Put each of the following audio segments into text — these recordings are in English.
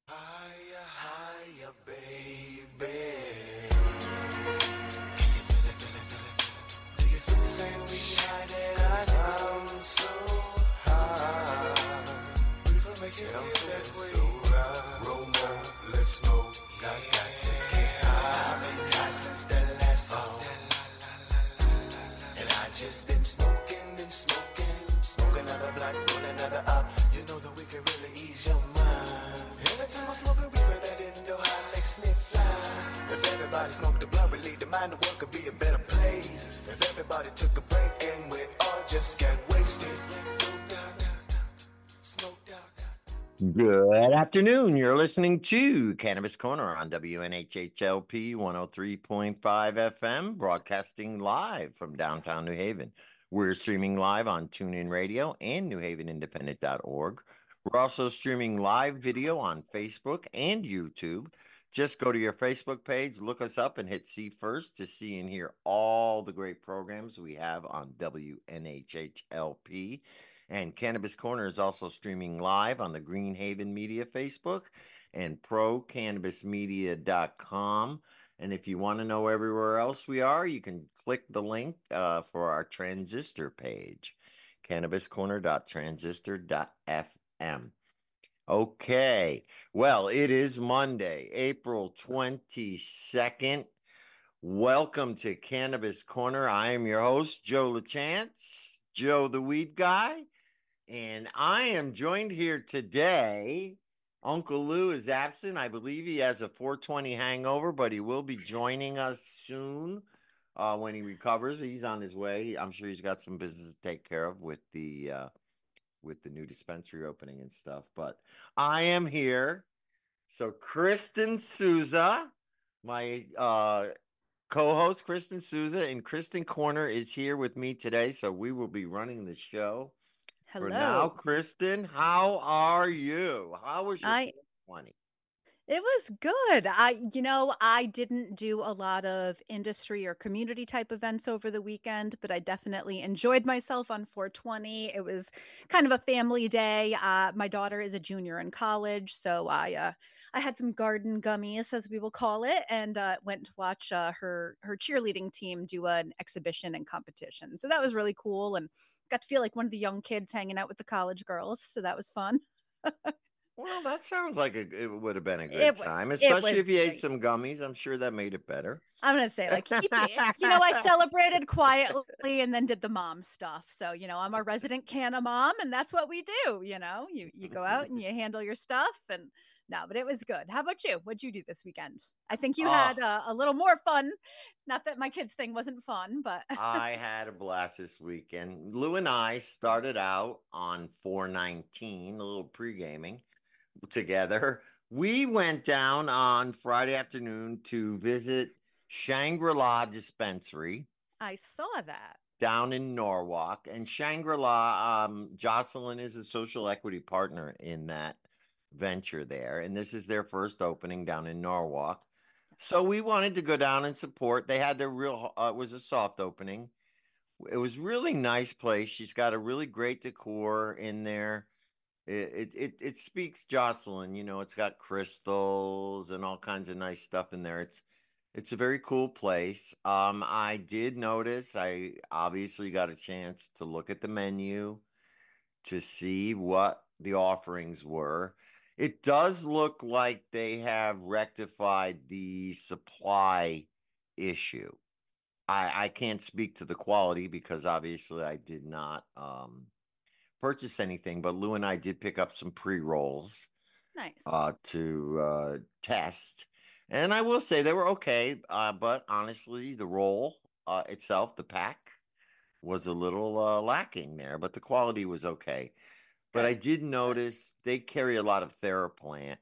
Higher, higher, baby. Can you feel it, feel it, feel it, feel it? Do you feel the same way high that I'm so high? Reefer make you feel that way. So right. Roll more, let's smoke. Got to get high. I've been high since the last song. And I just been smoking and smoking. Smoke another blunt, roll another up. You know that we can really ease your mind. Every time I smoke a reefer, that Indo high makes me fly. If everybody smoked the blunt, relieve the mind, the world could be a better place. If everybody took a break and we all just got wasted. Smoked out, smoked out. Good afternoon. You're listening to Cannabis Corner on WNHHLP 103.5 FM, broadcasting live from downtown New Haven. We're streaming live on TuneIn Radio and NewHavenIndependent.org. We're also streaming live video on Facebook and YouTube. Just go to your Facebook page, look us up, and hit see first to see and hear all the great programs we have on WNHHLP. And Cannabis Corner is also streaming live on the Greenhaven Media Facebook and procannabismedia.com. And if you want to know everywhere else we are, you can click the link for our Transistor page, cannabiscorner.transistor.fm. Okay. Well, it is Monday, April 22nd. Welcome to Cannabis Corner. I am your host, Joe LaChance, Joe the Weed Guy. And I am joined here today. Uncle Lou is absent. I believe he has a 420 hangover, but he will be joining us soon when he recovers. He's on his way. I'm sure he's got some business to take care of with the new dispensary opening and stuff. But I am here. So Kristen Souza, my co-host Kristen Souza, and Kristen Corner is here with me today. So we will be running the show. For now, Hello. Kristen, how are you? How was your I 420? It was good. I didn't do a lot of industry or community type events over the weekend, but I definitely enjoyed myself on 420. It was kind of a family day. My daughter is a junior in college, so I had some garden gummies, as we will call it, and went to watch her cheerleading team do an exhibition and competition. So that was really cool, and got to feel like one of the young kids hanging out with the college girls. So that was fun. Well, that sounds like it would have been a good It was time, it especially was if you ate great. some gummies. I'm sure that made it better. I'm gonna say, like, I celebrated quietly and then did the mom stuff. So, I'm a resident canna mom, and that's what we do. You go out and you handle your stuff, and no, but it was good. How about you? What'd you do this weekend? I think you had Oh, a little more fun. Not that my kids' thing wasn't fun, but I had a blast this weekend. Lou and I started out on 419, a little pre-gaming together. We went down on Friday afternoon to visit Shangri-La Dispensary I saw that. down in Norwalk. And Shangri-La, Jocelyn is a social equity partner in that venture there. And this is their first opening down in Norwalk. So we wanted to go down and support. They had their it was a soft opening. It was really nice place. She's got a really great decor in there. It speaks Jocelyn, it's got crystals and all kinds of nice stuff in there. It's a very cool place. I did notice I obviously got a chance to look at the menu to see what the offerings were. It does look like they have rectified the supply issue. I can't speak to the quality because obviously I did not purchase anything, but Lou and I did pick up some pre-rolls Nice. to test. And I will say they were okay, but honestly, the roll itself, the pack, was a little lacking there, but the quality was okay. But I Good. did Good. notice they carry a lot of Theraplant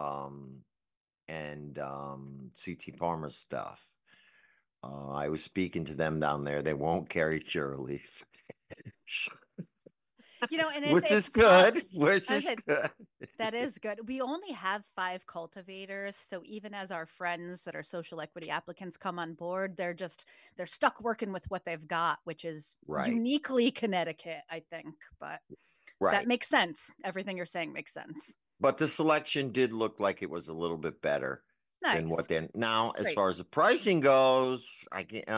and CT Farmer stuff. I was speaking to them down there. They won't carry Curaleaf, And which is it's tough. good. Which I is said good. that is good. We only have 5 cultivators, so even as our friends that are social equity applicants come on board, they're stuck working with what they've got, which is Right, uniquely Connecticut, I think. But that right. makes sense. Everything you're saying makes sense. But the selection did look like it was a little bit better than what Nice. then. Now, as Great. far as the pricing goes, I can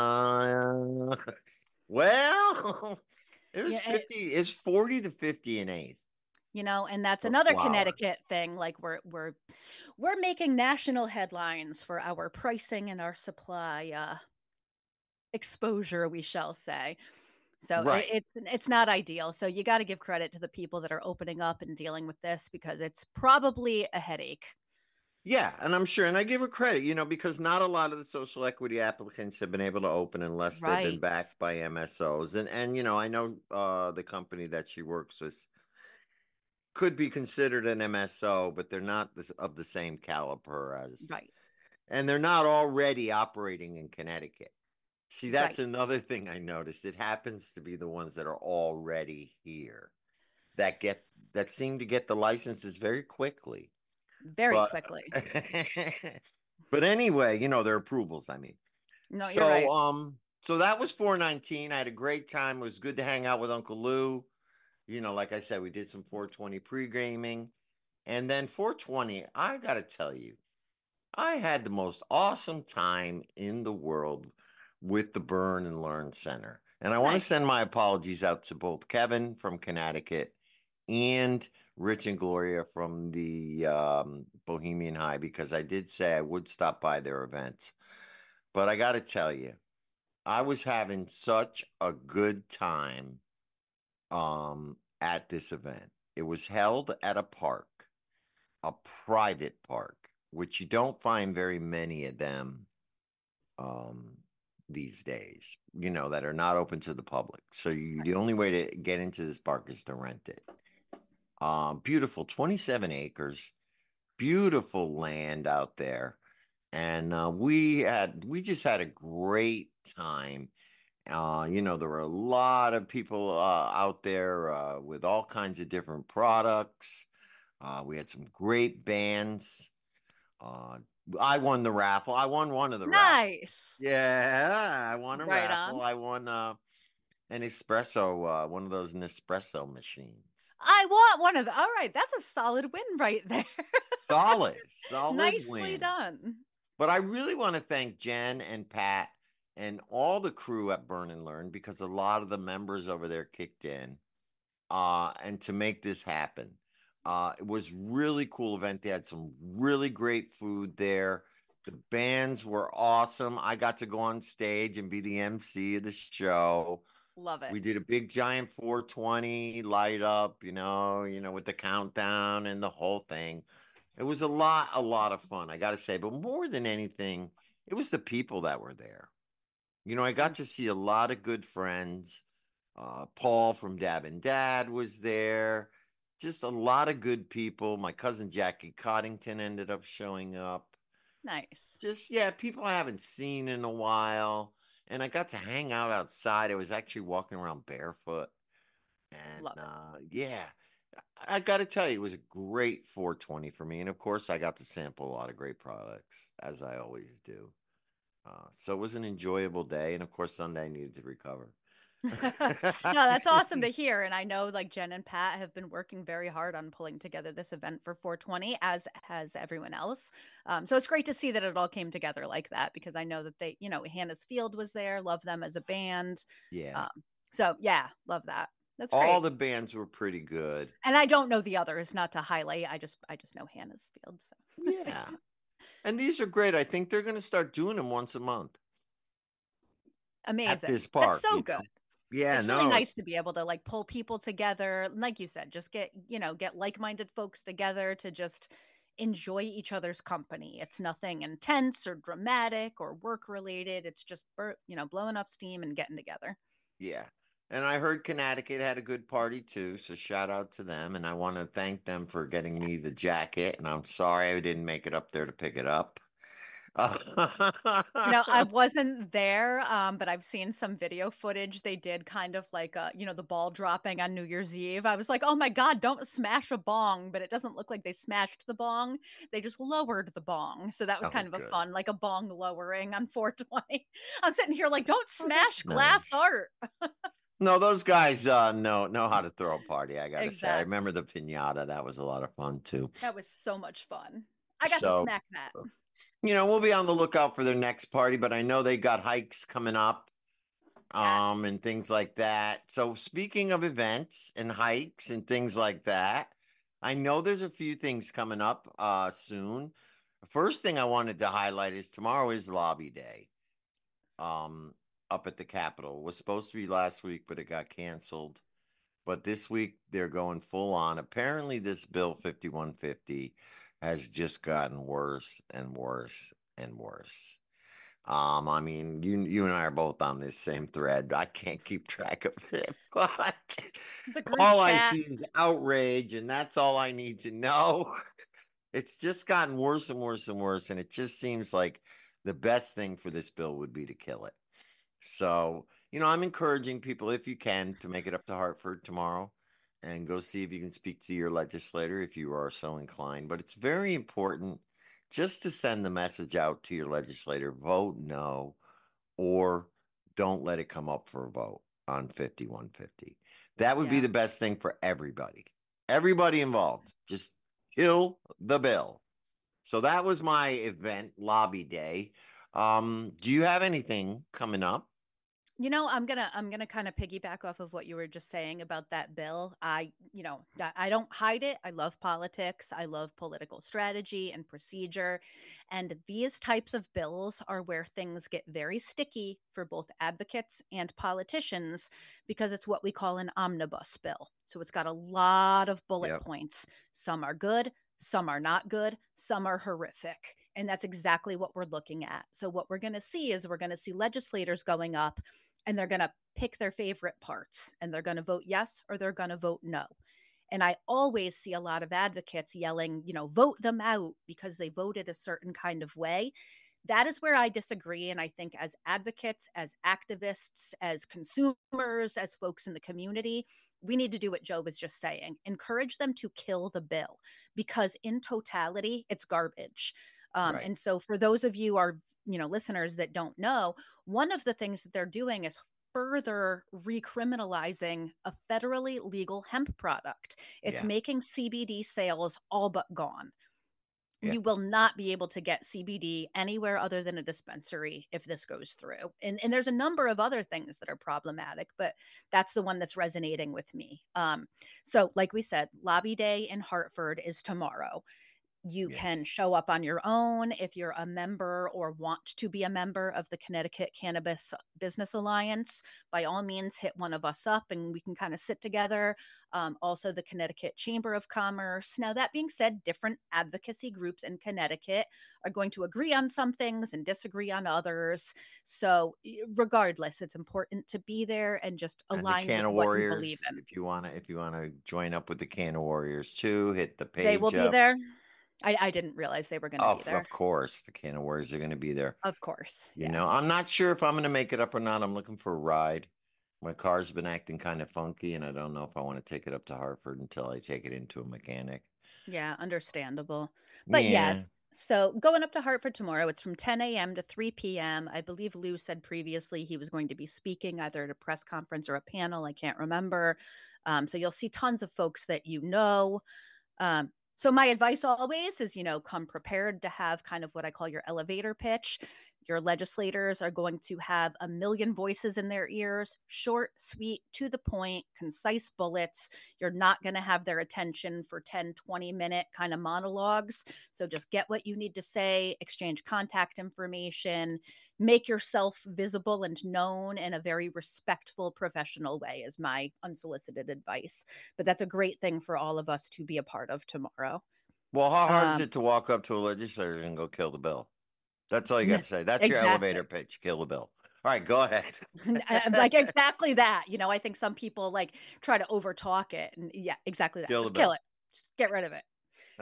well, it was Yeah, 50, it's 40 to 50 an eighth and that's for another flour. Connecticut thing. Like we're making national headlines for our pricing and our supply exposure, we shall say. So Right. it's not ideal. So you got to give credit to the people that are opening up and dealing with this because it's probably a headache. Yeah, and I'm sure, and I give her credit, because not a lot of the social equity applicants have been able to open unless they've been Right. backed by MSOs. And I know the company that she works with could be considered an MSO, but they're not of the same caliber as, Right. and they're not already operating in Connecticut. See, that's Right. another thing I noticed. It happens to be the ones that are already here that get that seem to get the licenses very quickly. Very But quickly. but anyway, their approvals, I mean. No, you're So right. so that was 419. I had a great time. It was good to hang out with Uncle Lou. Like I said, we did some 420 pre-gaming. And then 420, I gotta tell you, I had the most awesome time in the world with the Burn and Learn Center. And I want to Nice. send my apologies out to both Kevin from Connecticut and Rich and Gloria from the Bohemian High because I did say I would stop by their events. But I got to tell you, I was having such a good time at this event. It was held at a park, a private park, which you don't find very many of them um these days, that are not open to the public. So the only way to get into this park is to rent it. Beautiful 27 acres, beautiful land out there. And we just had a great time. There were a lot of people out there with all kinds of different products. We had some great bands. Uh, I won the raffle. I won one of the raffles. Nice. Yeah, I won a Right raffle. on. I won an espresso, one of those Nespresso machines. I want one of the. All right, that's a solid win right there. Solid Nicely win. done. But I really want to thank Jen and Pat and all the crew at Burn and Learn because a lot of the members over there kicked in and to make this happen. It was really cool event. They had some really great food there. The bands were awesome. I got to go on stage and be the MC of the show. Love it. We did a big giant 420 light up, with the countdown and the whole thing. It was a lot of fun, I got to say. But more than anything, it was the people that were there. I got to see a lot of good friends. Paul from Dab and Dad was there. Just a lot of good people. My cousin Jackie Coddington ended up showing up. Nice. Just, yeah, people I haven't seen in a while. And I got to hang out outside. I was actually walking around barefoot. And Love it. yeah, I got to tell you, it was a great 420 for me. And of course, I got to sample a lot of great products, as I always do. So it was an enjoyable day. And of course, Sunday I needed to recover. No, that's awesome to hear. And I know like Jen and Pat have been working very hard on pulling together this event for 420, as has everyone else. So it's great to see that it all came together like that because I know that Hannah's Field was there, love them as a band. Yeah. Um, so yeah, love that. That's All great. the bands were pretty good. And I don't know the others, not to highlight. I just know Hannah's Field. So Yeah. And these are great. I think they're going to start doing them once a month at amazing. this That's park, so good. Yeah, It's really no. nice to be able to like pull people together. Like you said, just get like-minded folks together to just enjoy each other's company. It's nothing intense or dramatic or work related. It's just blowing up steam and getting together. Yeah. And I heard Connecticut had a good party too. So shout out to them. And I want to thank them for getting me the jacket. And I'm sorry I didn't make it up there to pick it up. I wasn't there, but I've seen some video footage. They did kind of like, the ball dropping on New Year's Eve. I was like, oh my God, don't smash a bong. But it doesn't look like they smashed the bong. They just lowered the bong. So that was kind Oh, of a good. fun, like a bong lowering on 420. I'm sitting here like, don't Oh, smash that's glass nice. art. No, those guys know how to throw a party, I gotta say. I remember Exactly. the pinata. That was a lot of fun too. That was so much fun. I got to So, smack that. we'll be on the lookout for their next party, but I know they got hikes coming up, Yes. and things like that. So speaking of events and hikes and things like that, I know there's a few things coming up soon. The first thing I wanted to highlight is tomorrow is lobby day. Um, up at the Capitol. It was supposed to be last week, but it got canceled. But this week they're going full on. Apparently, this bill 5150 has just gotten worse and worse and worse. I mean, you and I are both on this same thread. I can't keep track of it, but The group all I chat. see is outrage, and that's all I need to know. It's just gotten worse and worse and worse, and it just seems like the best thing for this bill would be to kill it. So, I'm encouraging people, if you can, to make it up to Hartford tomorrow and go see if you can speak to your legislator if you are so inclined. But it's very important just to send the message out to your legislator, vote no, or don't let it come up for a vote on 5150. That would be Yeah. the best thing for everybody. Everybody involved. Just kill the bill. So that was my event, lobby day. Do you have anything coming up? I'm gonna kind of piggyback off of what you were just saying about that bill. I don't hide it. I love politics. I love political strategy and procedure. And these types of bills are where things get very sticky for both advocates and politicians because it's what we call an omnibus bill. So it's got a lot of bullet Yep. points. Some are good, some are not good, some are horrific. And that's exactly what we're looking at. So, what we're going to see is we're going to see legislators going up and they're going to pick their favorite parts and they're going to vote yes or they're going to vote no. And I always see a lot of advocates yelling, vote them out because they voted a certain kind of way. That is where I disagree. And I think as advocates, as activists, as consumers, as folks in the community, we need to do what Joe was just saying encourage them to kill the bill because in totality, it's garbage. Right. And so, for those of you, our listeners that don't know, one of the things that they're doing is further recriminalizing a federally legal hemp product. It's Yeah. making CBD sales all but gone. Yeah. You will not be able to get CBD anywhere other than a dispensary if this goes through. And there's a number of other things that are problematic, but that's the one that's resonating with me. So, like we said, Lobby Day in Hartford is tomorrow. You can Yes. show up on your own if you're a member or want to be a member of the Connecticut Cannabis Business Alliance. By all means, hit one of us up and we can kind of sit together. Also, the Connecticut Chamber of Commerce. Now, that being said, different advocacy groups in Connecticut are going to agree on some things and disagree on others. So, regardless, it's important to be there and just And the align Can with of what you believe Warriors, in. if you wanna join up with the Can of Warriors too, hit the They will page be up. there. I didn't realize they were going to be there. Of course, the Can of Warriors are gonna be there. Of course. Yeah. I'm not sure if I'm gonna make it up or not. I'm looking for a ride. My car's been acting kind of funky, and I don't know if I want to take it up to Hartford until I take it into a mechanic. Yeah, understandable. But yeah, Yeah. so going up to Hartford tomorrow, it's from 10 a.m. to 3 p.m. I believe Lou said previously he was going to be speaking either at a press conference or a panel. I can't remember. So you'll see tons of folks that you know. So my advice always is, come prepared to have kind of what I call your elevator pitch. Your legislators are going to have a million voices in their ears, short, sweet, to the point, concise bullets. You're not going to have their attention for 10, 20-minute kind of monologues. So just get what you need to say, exchange contact information, make yourself visible and known in a very respectful, professional way, is my unsolicited advice. But that's a great thing for all of us to be a part of tomorrow. Well, how hard is Um, it to walk up to a legislator and go kill the bill? That's all you got to say. That's your exactly. elevator pitch. Kill the bill. All right, go ahead. Like exactly that. I think some people like try to overtalk it. And yeah, exactly that. Kill the Just kill bill. it. Just get rid of it.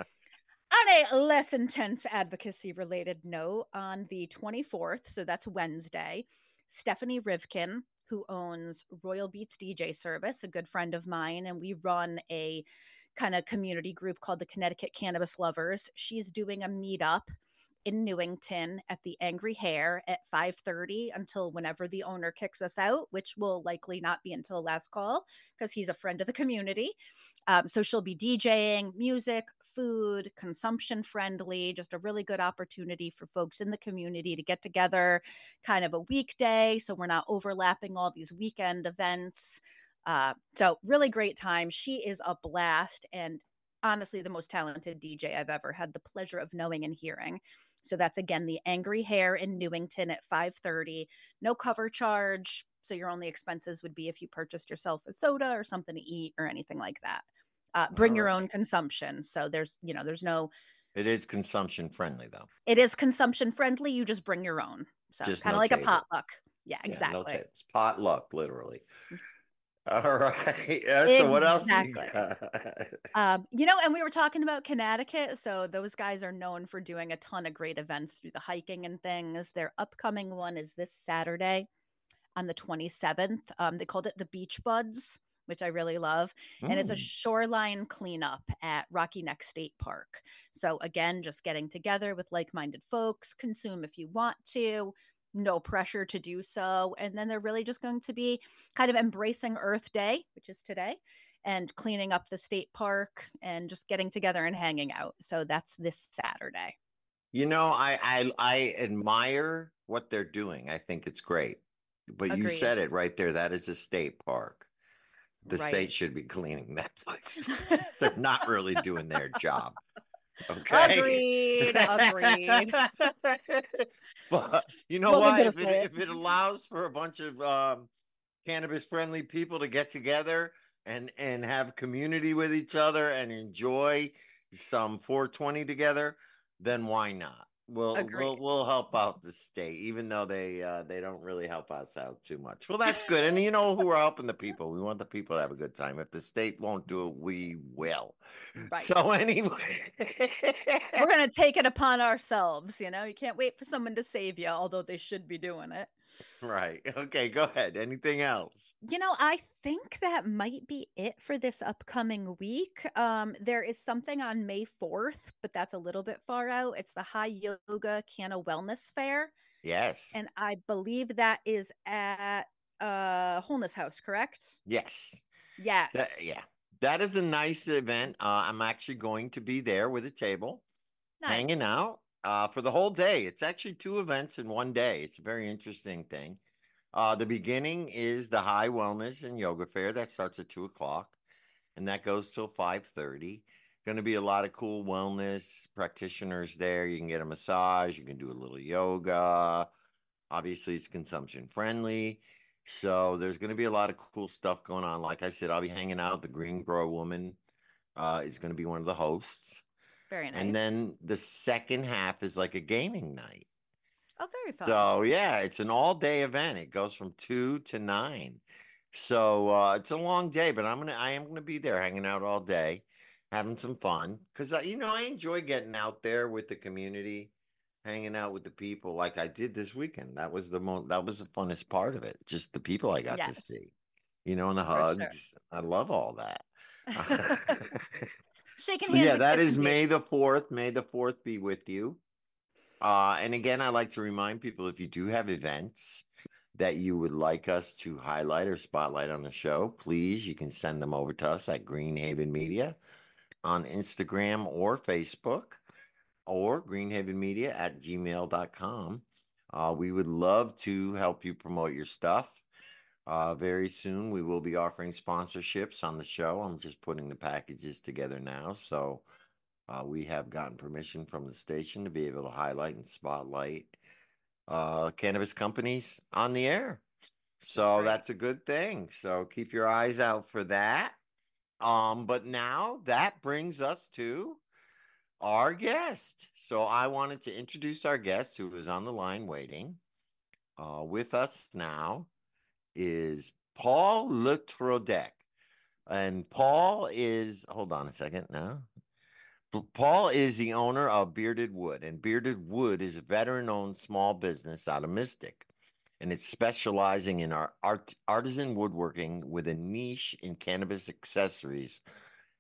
On a less intense advocacy related note, on the 24th, so that's Wednesday, Stephanie Rivkin, who owns Royal Beats DJ Service, a good friend of mine, and we run a kind of community group called the Connecticut Cannabis Lovers. She's doing a meetup in Newington at the Angry Hare at 5:30 until whenever the owner kicks us out, which will likely not be until last call because he's a friend of the community. So she'll be DJing music, food, consumption friendly, just a really good opportunity for folks in the community to get together kind of a weekday. So we're not overlapping all these weekend events. So really great time. She is a blast and honestly the most talented DJ I've ever had the pleasure of knowing and hearing. So that's again the Angry Hare in Newington at 5:30. No cover charge. So your only expenses would be if you purchased yourself a soda or something to eat or anything like that. Bring All your right. own consumption. So there's no. It is consumption friendly though. It is consumption friendly. You just bring your own. So Just kind of no like a table. potluck. Yeah, Yeah, no exactly. tables. Potluck, literally. All right. So what else you Exactly. got? And we were talking about Connecticut. So those guys are known for doing a ton of great events through the hiking and things. Their upcoming one is this Saturday on the 27th. They called it the Beach Buds, which I really love. And it's a Mm. shoreline cleanup at Rocky Neck State Park. So again, just getting together with like-minded folks, consume if you want to, no pressure to do so. And then they're really just going to be kind of embracing Earth Day, which is today, and cleaning up the state park and just getting together and hanging out. So that's this Saturday. I admire what they're doing. I think it's great. But you Agreed. said it right there. That is a state park. The Right. state should be cleaning that place. They're not really doing their job. Okay. Agreed. But you know Wasn't what? gonna If say it. if it allows for a bunch of cannabis friendly people to get together and have community with each other and enjoy some 420 together, then why not? We'll Agreed. we'll we'll help out the state, even though they don't really help us out too much. Well, that's good. And you know who are helping the people? We want the people to have a good time. If the state won't do it, we will. Right. So anyway. We're gonna take it upon ourselves, you know. You can't wait for someone to save you, although they should be doing it. Right. Okay, go ahead. Anything else? I think that might be it for this upcoming week. There is something on May 4th, but that's a little bit far out. It's the High Yoga Canna Wellness Fair, Yes. and I believe that is at Wholeness House, correct? Yes. Yes. Yeah. That is a nice event. I'm actually going to be there with a table, hanging Nice. out for the whole day. It's actually two events in one day. It's a very interesting thing. The beginning is the High Wellness and Yoga Fair that starts at 2 o'clock, and that goes till 5:30. Going to be a lot of cool wellness practitioners there. You can get a massage. You can do a little yoga. Obviously, it's consumption friendly. So there's going to be a lot of cool stuff going on. Like I said, I'll be hanging out. The Green Grow Woman is going to be one of the hosts. Very And nice. then the second half is like a gaming night. Oh, very fun. So yeah, it's an all-day event. It goes from 2 to 9. So it's a long day, but I am gonna be there hanging out all day, having some fun. Because I enjoy getting out there with the community, hanging out with the people like I did this weekend. That was the funnest part of it. Just the people I got to Yes, see, and the for sure. hugs. I love all that. Shaking So hands yeah, and that is kissing May baby. the 4th. May the 4th be with you. And again, I like to remind people if you do have events that you would like us to highlight or spotlight on the show, please, you can send them over to us at Greenhaven Media on Instagram or Facebook or greenhavenmedia@gmail.com. We would love to help you promote your stuff. Very soon, we will be offering sponsorships on the show. I'm just putting the packages together now. So we have gotten permission from the station to be able to highlight and spotlight cannabis companies on the air. So Great. that's a good thing. So keep your eyes out for that. But now that brings us to our guest. So I wanted to introduce our guest who is on the line waiting. With us now is Paul Letrodec. And Paul is, hold on a second now. Paul is the owner of Bearded Wood, and Bearded Wood is a veteran-owned small business out of Mystic, and it's specializing in artisan woodworking with a niche in cannabis accessories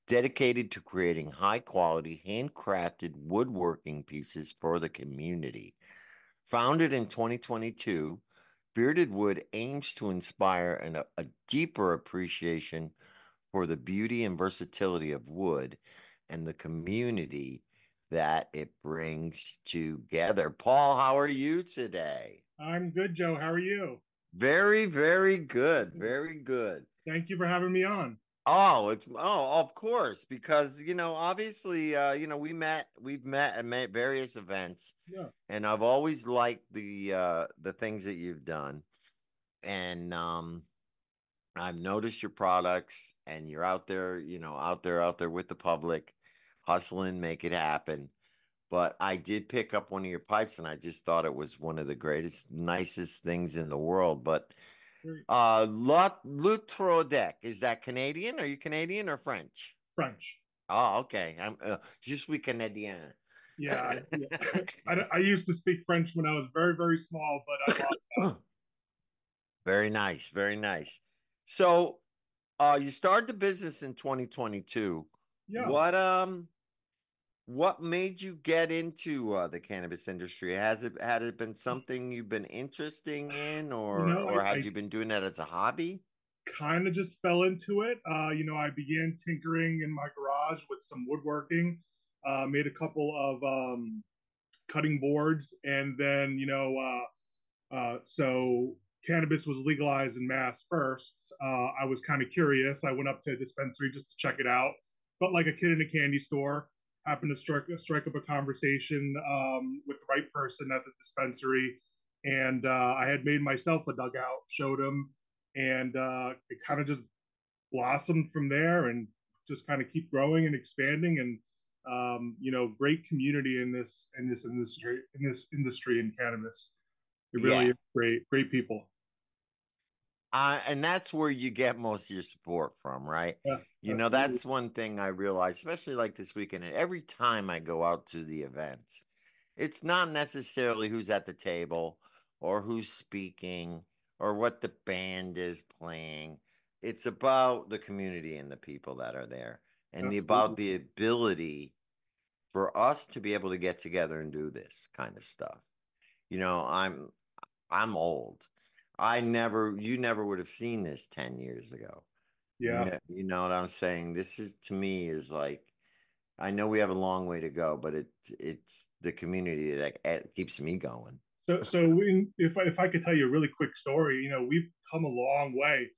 dedicated to creating high quality, handcrafted woodworking pieces for the community. Founded in 2022, Bearded Wood aims to inspire a deeper appreciation for the beauty and versatility of wood and the community that it brings together. Paul, how are you today? I'm good, Joe. How are you? Very, very good. Very good. Thank you for having me on. Of course, because obviously, we've met at various events, Yeah. and I've always liked the things that you've done, and I've noticed your products, and you're out there, out there with the public, hustling, make it happen. But I did pick up one of your pipes, and I just thought it was one of the greatest, nicest things in the world. But Great. L'Outre-Deck, is that Canadian? Are you Canadian or French? French. Oh, okay. Je suis Canadien. Yeah. I used to speak French when I was very, very small, but I lost that. Very nice. Very nice. So, you started the business in 2022. Yeah. What made you get into the cannabis industry? Had it been something you've been interested in, or had you been doing that as a hobby? Kind of just fell into it. I began tinkering in my garage with some woodworking, made a couple of cutting boards, and then so cannabis was legalized in Mass first. I was kind of curious. I went up to a dispensary just to check it out. Felt like a kid in a candy store. Happened to strike up a conversation with the right person at the dispensary, and I had made myself a dugout. Showed him, and it kind of just blossomed from there, and just kind of keep growing and expanding. And great community in this industry in cannabis. It really Yeah. is great people. And that's where you get most of your support from, right? Yeah, absolutely. That's one thing I realized, especially like this weekend. And every time I go out to the events, it's not necessarily who's at the table or who's speaking or what the band is playing. It's about the community and the people that are there, and about Absolutely. the ability for us to be able to get together and do this kind of stuff. You know, I'm old. You never would have seen this 10 years ago. Yeah. You know what I'm saying? This is, to me, is like, I know we have a long way to go, but it's the community that keeps me going. If I could tell you a really quick story, we've come a long way.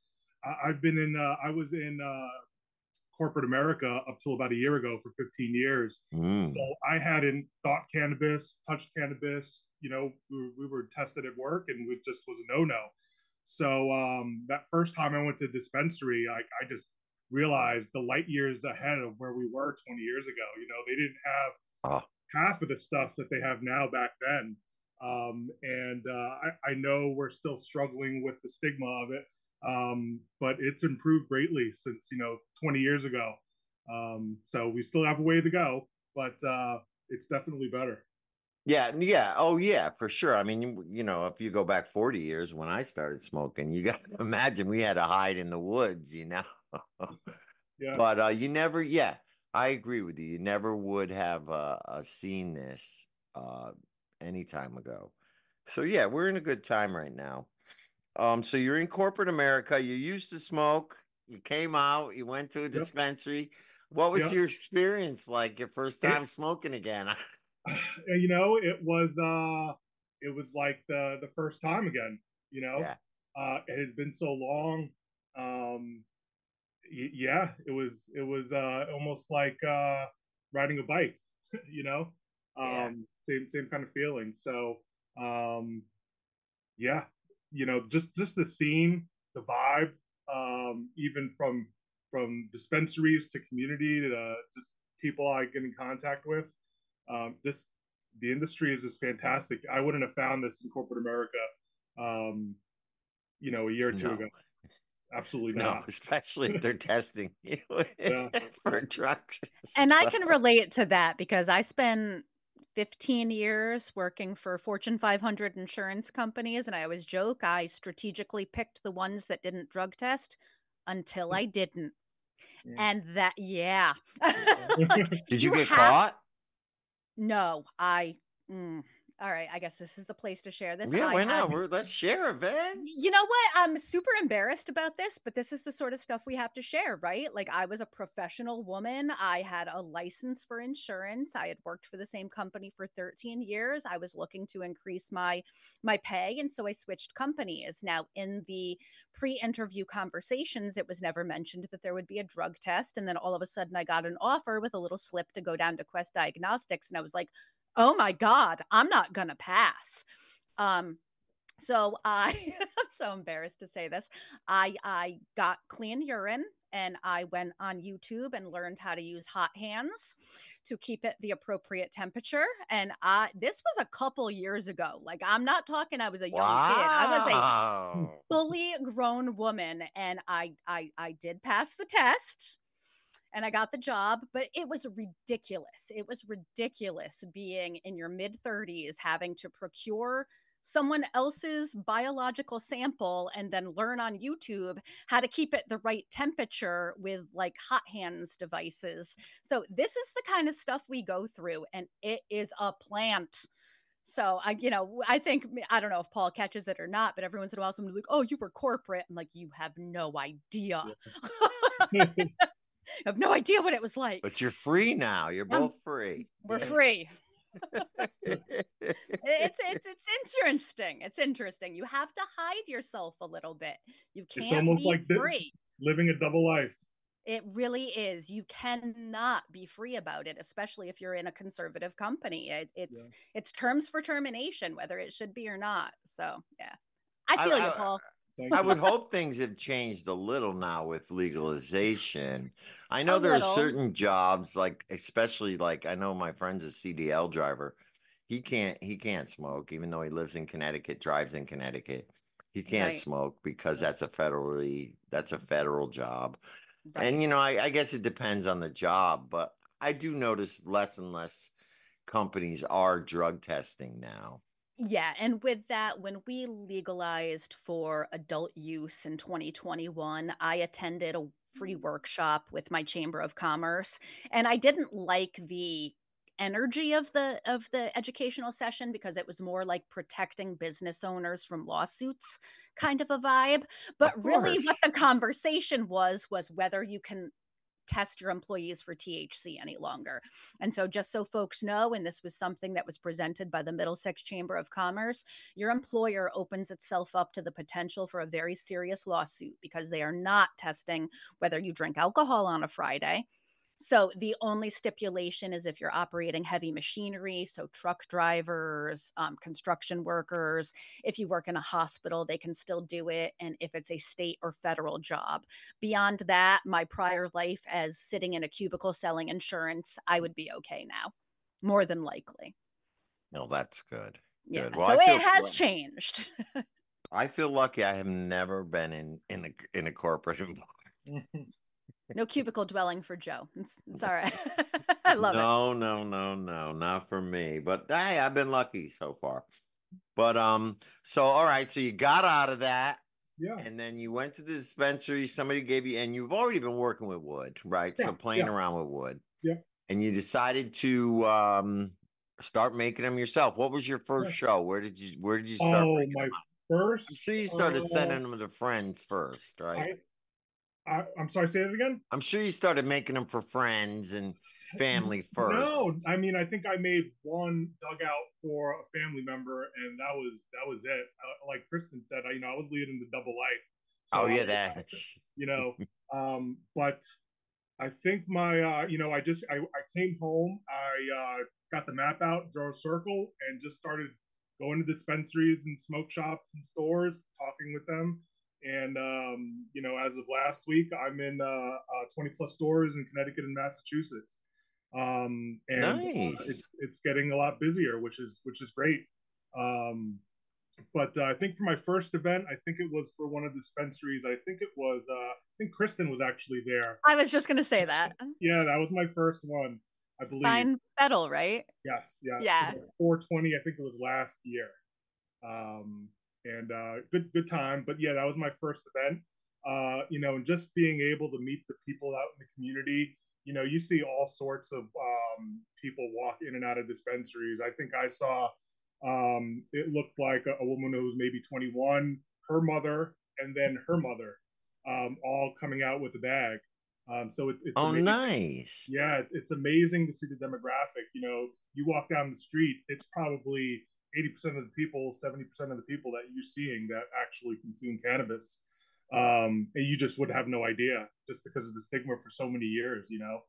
I was in corporate America up till about a year ago for 15 years. So Mm. I hadn't thought cannabis, touched cannabis. We were tested at work, and it just was a no. So that first time I went to dispensary, I just realized the light years ahead of where we were 20 years ago. They didn't have Oh, half of the stuff that they have now back then. And I know we're still struggling with the stigma of it, but it's improved greatly since 20 years ago. So we still have a way to go, but it's definitely better. yeah, yeah. Oh, yeah, for sure. I mean, if you go back 40 years when I started smoking, you got to imagine we had to hide in the woods. Yeah. But yeah, I agree with you. You never would have seen this uh, any time ago. So yeah, we're in a good time right now. So you're in corporate America. You used to smoke. You came out. You went to a Yep. dispensary. What was Yep. your experience like? Your first It, time smoking again? it was like the first time again. Yeah, It had been so long. Um, yeah, it was almost like riding a bike, you know. yeah, Same kind of feeling. So um, yeah, just the scene, the vibe, even from dispensaries to community to just people I get in contact with. Just the industry is just fantastic. I wouldn't have found this in corporate America, um, a year or two ago. no, Absolutely no, not. especially if they're testing you Yeah, for drugs. And I So, can relate to that because I spent 15 years working for Fortune 500 insurance companies, and I always joke I strategically picked the ones that didn't drug test until I didn't. And that, yeah. Did you get have- caught? No, all right, I guess this is the place to share this. Yeah, why not? Let's share it, Van. You know what? I'm super embarrassed about this, but this is the sort of stuff we have to share, right? Like, I was a professional woman. I had a license for insurance. I had worked for the same company for 13 years. I was looking to increase my pay, and so I switched companies. Now, in the pre-interview conversations, it was never mentioned that there would be a drug test, and then all of a sudden I got an offer with a little slip to go down to Quest Diagnostics, and I was like, oh my God, I'm not gonna pass. So I'm so embarrassed to say this. I got clean urine, and I went on YouTube and learned how to use hot hands to keep it the appropriate temperature. And this was a couple years ago. Like, I'm not talking I was a young kid. I was a fully grown woman, and I did pass the test. And I got the job, but it was ridiculous. It was ridiculous being in your mid 30s, having to procure someone else's biological sample and then learn on YouTube how to keep it the right temperature with like hot hands devices. So this is the kind of stuff we go through, and it is a plant. So I think, I don't know if Paul catches it or not, but every once in a while someone will be like, oh, you were corporate. I'm like, you have no idea. Yeah. I have no idea what it was like. But you're free now. You're both free. We're free. It's interesting. It's interesting. You have to hide yourself a little bit. You can't It's almost be like free. Living a double life. It really is. You cannot be free about it, especially if you're in a conservative company. It's terms for termination, whether it should be or not. So yeah, I feel you, Paul. I would hope things have changed a little now with legalization. I know there are certain jobs, like especially like I know my friend's a CDL driver. He can't smoke, even though he lives in Connecticut, drives in Connecticut. He can't smoke because that's a federal job. Right. And I guess it depends on the job, but I do notice less and less companies are drug testing now. Yeah, and with that, when we legalized for adult use in 2021, I attended a free workshop with my Chamber of Commerce, and I didn't like the energy of the educational session because it was more like protecting business owners from lawsuits kind of a vibe. But really what the conversation was whether you can test your employees for THC any longer. And so just so folks know, and this was something that was presented by the Middlesex Chamber of Commerce, your employer opens itself up to the potential for a very serious lawsuit because they are not testing whether you drink alcohol on a Friday. So the only stipulation is if you're operating heavy machinery, so truck drivers, construction workers, if you work in a hospital, they can still do it. And if it's a state or federal job. Beyond that, my prior life as sitting in a cubicle selling insurance, I would be okay now, more than likely. No, that's good. Yeah, good. Well, so it has changed. I feel lucky I have never been in a corporate environment. No cubicle dwelling for Joe. It's all right. I love it. No, not for me. But hey, I've been lucky so far. But so all right, so you got out of that. Yeah. And then you went to the dispensary, somebody gave you, and you've already been working with wood, right? Yeah, so playing around with wood. Yeah. And you decided to start making them yourself. What was your first show? Where did you start? Oh, my first. I'm sure you started sending them to friends first, right? I'm sorry, say it again. I'm sure you started making them for friends and family first. No, I mean, I think I made one dugout for a family member, and that was it. Like Kristen said, I was leading the double life. So that. But I think my, I came home, I got the map out, drew a circle, and just started going to dispensaries and smoke shops and stores, talking with them. And, as of last week, I'm in 20 plus stores in Connecticut and Massachusetts. And nice. It's getting a lot busier, which is great. But I think for my first event, I think it was for one of the dispensaries. I think Kristen was actually there. I was just going to say that. Yeah, that was my first one, I believe. Fine Fettle, right? Yes. Yeah. 420, I think it was last year. And good time. But yeah, that was my first event. And just being able to meet the people out in the community. You see all sorts of people walk in and out of dispensaries. I think I saw it looked like a woman who was maybe 21, her mother, and then her mother, all coming out with a bag. It's Oh, amazing. nice. Yeah, it's amazing to see the demographic. You walk down the street, it's probably 80% of the people, 70% of the people that you're seeing that actually consume cannabis. And you just would have no idea just because of the stigma for so many years.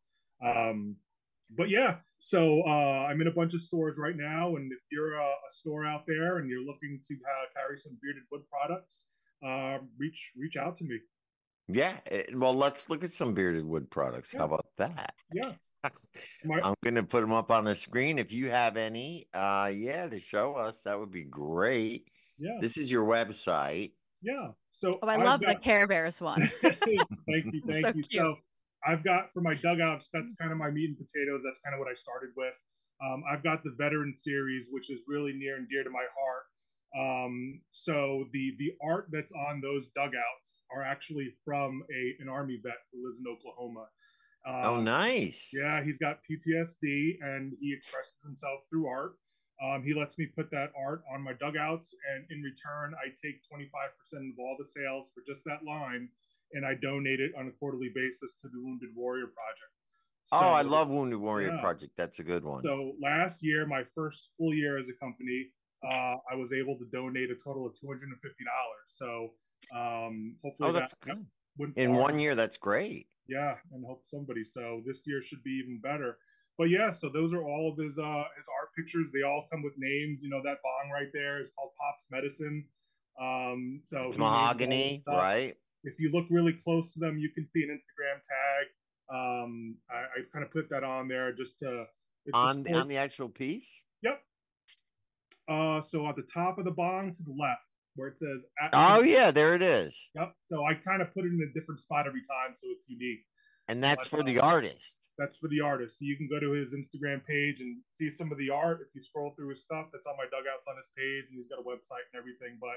But yeah, so I'm in a bunch of stores right now, and if you're a store out there and you're looking to carry some bearded wood products, reach out to me. Yeah. Well, let's look at some bearded wood products. How Yeah, about that? yeah. My, I'm going to put them up on the screen. If you have any, yeah, to show us, that would be great. yeah, This is your website. yeah. So Oh, I I've love the got. Care Bears one. Thank you, It's thank so you. cute. So I've got for my dugouts. That's kind of my meat and potatoes. That's kind of what I started with. I've got the veteran series, which is really near and dear to my heart. So the art that's on those dugouts are actually from an army vet who lives in Oklahoma. Oh, Um, nice. yeah, he's got PTSD and he expresses himself through art. He lets me put that art on my dugouts, and in return, I take 25% of all the sales for just that line, and I donate it on a quarterly basis to the Wounded Warrior Project. Oh, I So, love Wounded Warrior yeah. Project. That's a good one. So last year, my first full year as a company, I was able to donate a total of $250. So hopefully Oh, that that's good. went In far. 1 year, that's great. Yeah, and help somebody. So this year should be even better. But yeah, so those are all of his art pictures. They all come with names. That bong right there is called Pop's Medicine. So It's he names all the mahogany, stuff. right? If you look really close to them, you can see an Instagram tag. I kind of put that on there just to it's the On sport. the actual piece. Yep. So at the top of the bong to the left, where it says at Oh, yeah, there it is. Yep. So I kind of put it in a different spot every time, so it's unique. And that's But for the artist. that's for the artist. So you can go to his Instagram page and see some of the art. If you scroll through his stuff, that's on my dugouts on his page, and he's got a website and everything. But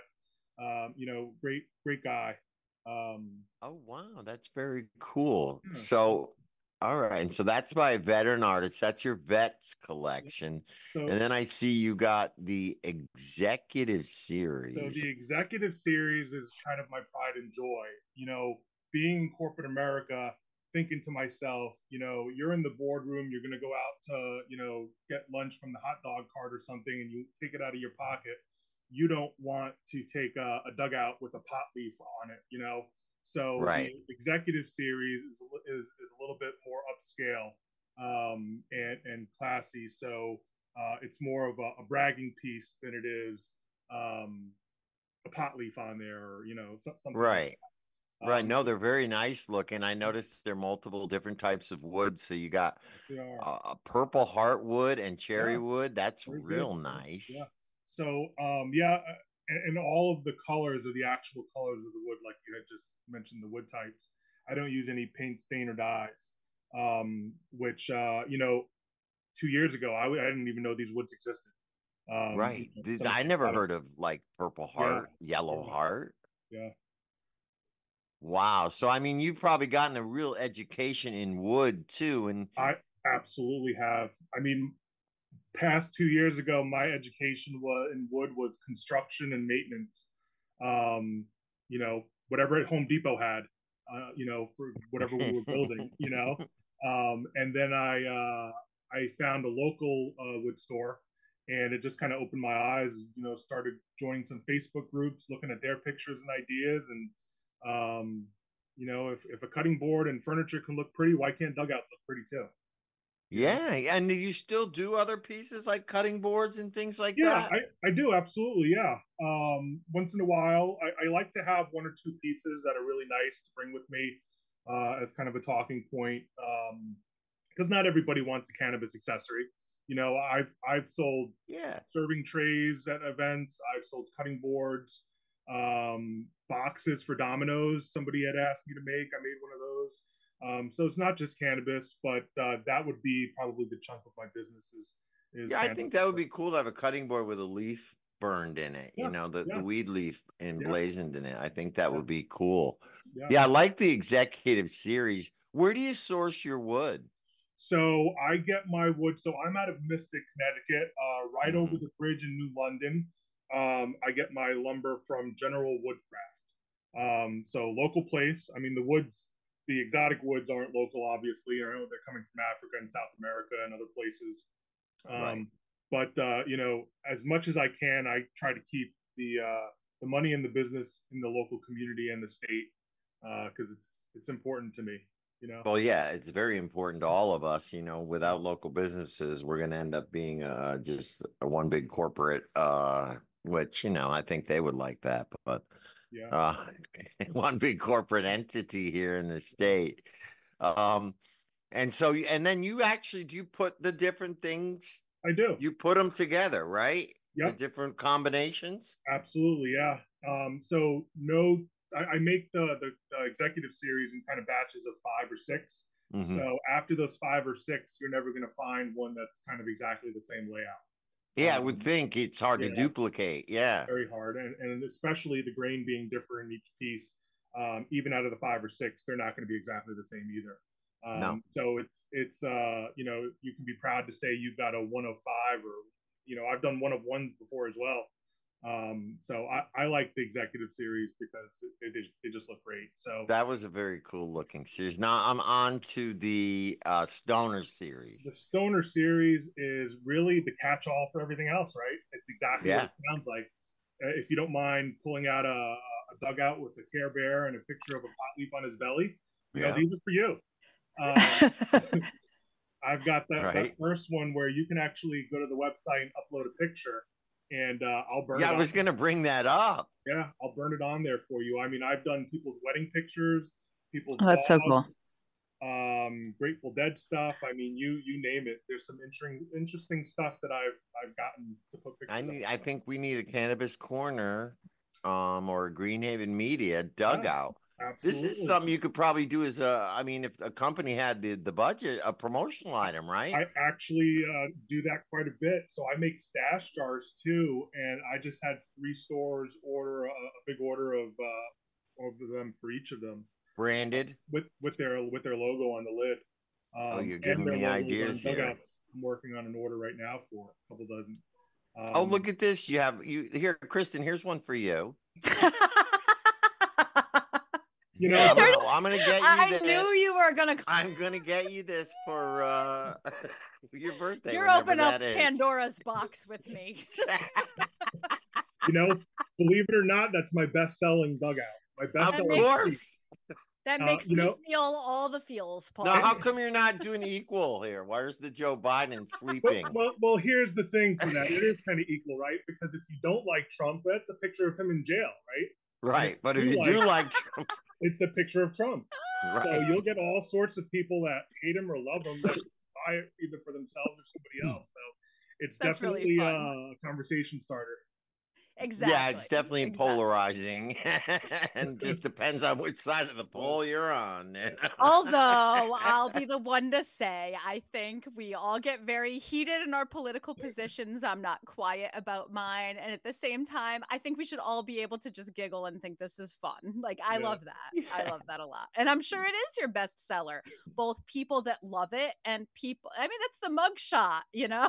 great guy. Oh, wow, that's very cool. Yeah. So, all right, and so that's by a veteran artist. That's your vets collection. So, And then I see you got the executive so series. the executive series is kind of my pride and joy. Being in corporate America, thinking to myself, you're in the boardroom, you're going to go out to, get lunch from the hot dog cart or something, and you take it out of your pocket. You don't want to take a dugout with a pot leaf on it. So Right. the executive series is a little bit more upscale and classy. So it's more of a bragging piece than it is a pot leaf on there, or something like Right. that. Right. No, they're very nice looking. I noticed there are multiple different types of wood. So you got They are. a purple heartwood and cherry Yeah, wood. That's very good. real nice. Yeah. So yeah, and all of the colors are the actual colors of the wood, like you had just mentioned, the wood types. I don't use any paint, stain, or dyes. Which 2 years ago I didn't even know these woods existed. Right. So I never heard of like Purple Heart, Yellow Yeah. Heart. Yeah. Wow. So I mean, you've probably gotten a real education in wood too. And I absolutely have. I mean, past 2 years ago, my education in wood was construction and maintenance. Whatever Home Depot had, for whatever we were building. And then I found a local wood store, and it just kind of opened my eyes. Started joining some Facebook groups, looking at their pictures and ideas, and if a cutting board and furniture can look pretty, why can't dugouts look pretty too? yeah. And do you still do other pieces like cutting boards and things like Yeah, that? I do absolutely. Yeah. Once in a while, I like to have one or two pieces that are really nice to bring with me as kind of a talking point, because not everybody wants a cannabis accessory. I've sold Yeah. serving trays at events. I've sold cutting boards, boxes for dominoes. Somebody had asked me to make. I made one of those. So it's not just cannabis, but that would be probably the chunk of my business is Yeah, I cannabis. think that would be cool to have a cutting board with a leaf burned in it, Yeah, the yeah, weed leaf yeah, emblazoned in it. I think that yeah, would be cool. yeah. Yeah, I like the executive series. Where do you source your wood? So I get my wood. So I'm out of Mystic, Connecticut, right over Hmm. the bridge in New London. I get my lumber from General Woodcraft. So local place. I mean, the exotic woods aren't local, obviously. I know they're coming from Africa and South America and other places. Right. Um, but as much as I can, I try to keep the money in the business in the local community and the state because it's important to me. You know. Well, yeah, it's very important to all of us. Without local businesses, we're going to end up being just a one big corporate, which, I think they would like that, but Yeah. uh, one big corporate entity here in the state. Um, and then do you put the different things, I do. you put them together, right? The Yep. different combinations? Absolutely. Yeah. So no, I make the executive series in kind of batches of 5 or 6. Hmm. So after those 5 or 6, you're never going to find one that's kind of exactly the same layout. Yeah, I would think it's hard to Yeah, duplicate. Yeah. very hard, and especially the grain being different in each piece. Even out of the 5 or 6, they're not going to be exactly the same either. No. So it's you can be proud to say you've got a 105, or I've done 101s before as well. So I like the executive series because they just look great. So That was a very cool looking series. Now I'm on to the Stoner series. the Stoner series is really the catch-all for everything else, right? It's exactly what Yeah. it sounds like. If you don't mind pulling out a dugout with a Care Bear and a picture of a pot leaf on his belly, Yeah. these are for you. Um, I've got that Right. first one where you can actually go to the website and upload a picture, and I'll burn Yeah, it I on. was going to bring that up. Yeah, I'll burn it on there for you. I mean, I've done people's wedding pictures, people's Oh, that's so cool. dogs, Grateful Dead stuff. I mean, you name it. There's some interesting stuff that I've gotten to put pictures of. I think we need a Cannabis Corner or a Greenhaven Media Yeah, dugout. This is absolutely. something you could probably do as if a company had the budget, a promotional item, right? I actually do that quite a bit. So I make stash jars too, and I just had 3 stores order a big order of them for each of them Branded. with their logo on the lid, Oh, you're and giving their me logos ideas on here. dugouts. I'm working on an order right now for a couple dozen. Oh, look at this. You here, Kristen, here's one for you. Yeah, So I'm gonna get you I this. knew you were gonna. I'm gonna get you this for your birthday. You're Whenever opening up that is. Pandora's box with me. believe it or not, that's my best-selling dugout. My Of best-selling. course. That makes me feel all the feels, Paul. Now, how come you're not doing equal here? Where's the Joe Biden sleeping? Well, here's the thing for that. It is kind of equal, right? Because if you don't like Trump, that's a picture of him in jail, right? Right, but if you do like Trump, it's a picture of Trump. right. So you'll get all sorts of people that hate him or love him that buy it either for themselves or somebody else. So it's That's definitely really a conversation starter. Exactly. Yeah, it's definitely polarizing and just depends on which side of the pole you're on. Although I'll be the one to say, I think we all get very heated in our political positions. I'm not quiet about mine. And at the same time, I think we should all be able to just giggle and think this is fun. Like, I love that. I love that a lot. And I'm sure it is your best seller. Both people that love it and people, I mean, that's the mugshot, Yeah.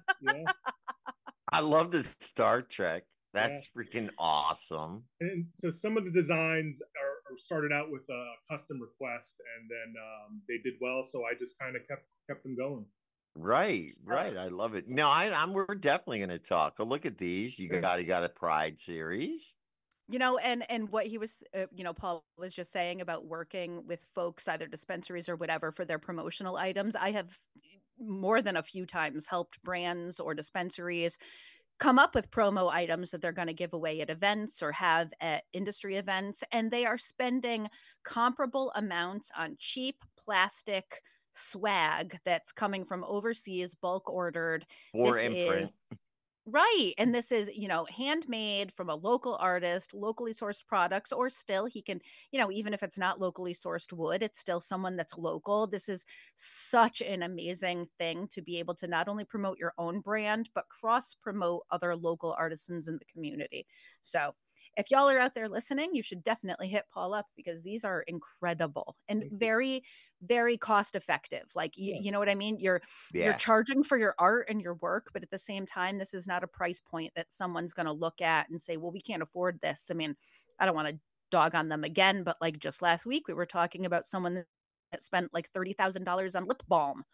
I love the Star Trek. That's freaking awesome. And so some of the designs are started out with a custom request, and then they did well. So I just kind of kept them going. Right. I love it. No, we're definitely going to talk. Oh, look at these. You got a Pride series. And what he was, Paul was just saying about working with folks, either dispensaries or whatever, for their promotional items. I have more than a few times helped brands or dispensaries come up with promo items that they're going to give away at events or have at industry events. And they are spending comparable amounts on cheap plastic swag that's coming from overseas, bulk ordered. Or This imprint. is Right. And this is, handmade from a local artist, locally sourced products, or still he can, even if it's not locally sourced wood, it's still someone that's local. This is such an amazing thing to be able to not only promote your own brand, but cross promote other local artisans in the community. So if y'all are out there listening, you should definitely hit Paul up because these are incredible and Thank you. very, very cost effective. Like, Yeah. you know what I mean? You're Yeah. charging for your art and your work, but at the same time, this is not a price point that someone's going to look at and say, well, we can't afford this. I mean, I don't want to dog on them again, but like just last week, we were talking about someone that spent like $30,000 on lip balm.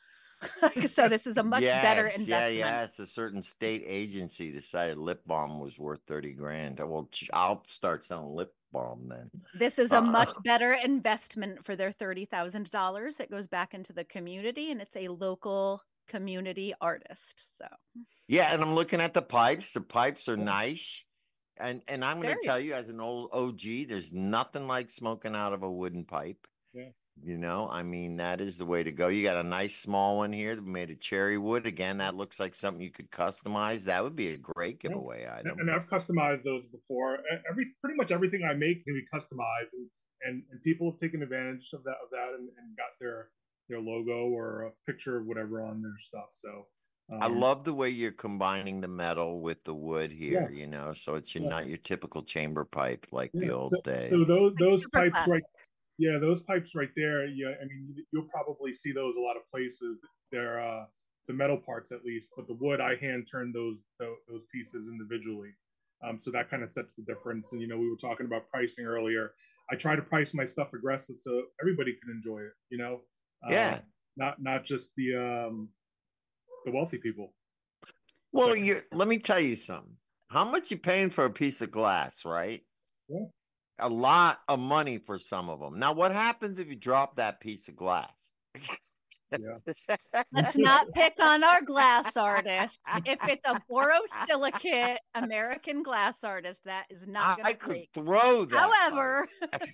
So this is a much better Yes, yeah, investment. yes. A certain state agency decided lip balm was worth 30 grand. Well, I'll start selling lip balm then. This is a much better investment for their $30,000. It goes back into the community and it's a local community artist. So Yeah, and I'm looking at the pipes. The pipes are nice. And I'm going to very tell you, as an old OG, there's nothing like smoking out of a wooden pipe. Yeah. I mean, that is the way to go. You got a nice small one here that made of cherry wood. Again, that looks like something you could customize. That would be a great giveaway item. And I've customized those before. Pretty much everything I make can be customized, and people have taken advantage of that and got their logo or a picture of whatever on their stuff. So I love the way you're combining the metal with the wood here, Yeah. so it's not your typical chamber pipe like the old days. So those super pipes classic. those pipes right there. Yeah, I mean, you'll probably see those a lot of places. They're the metal parts at least, but the wood I hand turn those pieces individually. So that kind of sets the difference. And we were talking about pricing earlier. I try to price my stuff aggressive so everybody can enjoy it. Yeah. Not just the wealthy people. Well, let me tell you something. How much you paying for a piece of glass, right? Yeah. A lot of money for some of them. Now, what happens if you drop that piece of glass? Yeah. Let's not pick on our glass artists. If it's a borosilicate American glass artist, that is not going to break. Throw that. However,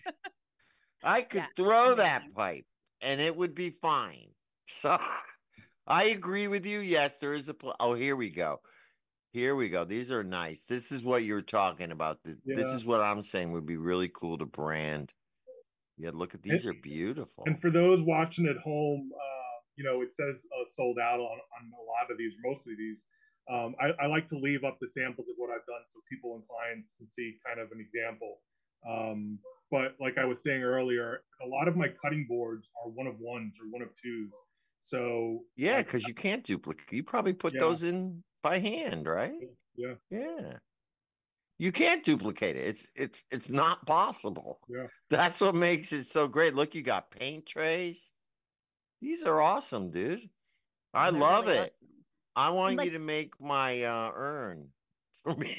I could throw that pipe and it would be fine. So I agree with you. Yes, there is oh, here we go. Here we go. These are nice. This is what you're talking about. This is what I'm saying would be really cool to brand. Yeah, look at these. Are beautiful. And for those watching at home, it says sold out on a lot of these, most of these. I like to leave up the samples of what I've done so people and clients can see kind of an example. But like I was saying earlier, a lot of my cutting boards are 1-of-1s or 1-of-2s. So yeah, because you can't duplicate. You probably put those in by hand, right? Yeah. Yeah. You can't duplicate it. It's not possible. Yeah. That's what makes it so great. Look, you got paint trays. These are awesome, dude. I love it. I want you to make my urn for me.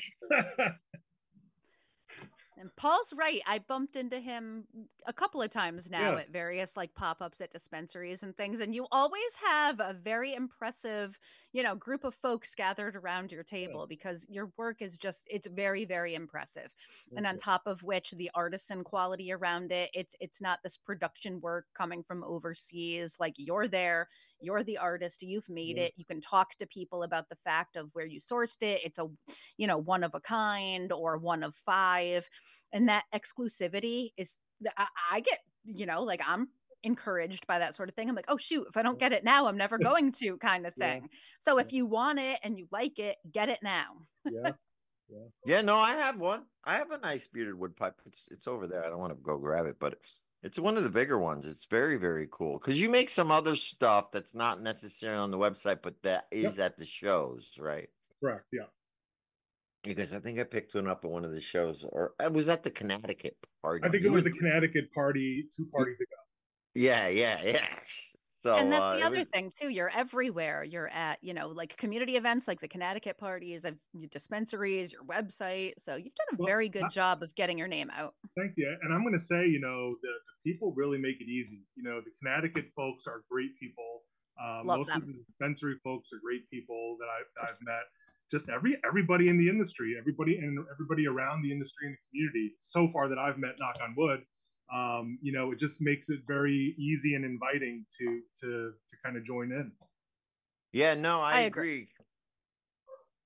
And Paul's right. I bumped into him a couple of times now at various like pop-ups at dispensaries and things. And you always have a very impressive, group of folks gathered around your table because your work is it's very, very impressive. And on top of which the artisan quality around it, it's not this production work coming from overseas. Like you're there, you're the artist, you've made it. You can talk to people about the fact of where you sourced it. It's a, one of a kind or 1-of-5. And that exclusivity is, I get, like I'm encouraged by that sort of thing. I'm like, oh shoot, if I don't get it now, I'm never going to, kind of thing. So if you want it and you like it, get it now. Yeah, no, I have one. I have a nice bearded wood pipe. It's over there. I don't want to go grab it, but it's one of the bigger ones. It's very, very cool because you make some other stuff that's not necessarily on the website, but that is at the shows, right? Correct. Yeah. Because I think I picked one up at one of the shows, or I was at the Connecticut party. I think it was the Connecticut party 2 parties ago. Yeah. So, and that's the other thing too. You're everywhere. You're at, like community events like the Connecticut parties, your dispensaries, your website. So you've done a very good job of getting your name out. Thank you. And I'm going to say, the people really make it easy. The Connecticut folks are great people. Most of the dispensary folks are great people that I've met. Just everybody in the industry, everybody around the industry and the community so far that I've met, knock on wood, it just makes it very easy and inviting to kind of join in. Yeah, no, I agree.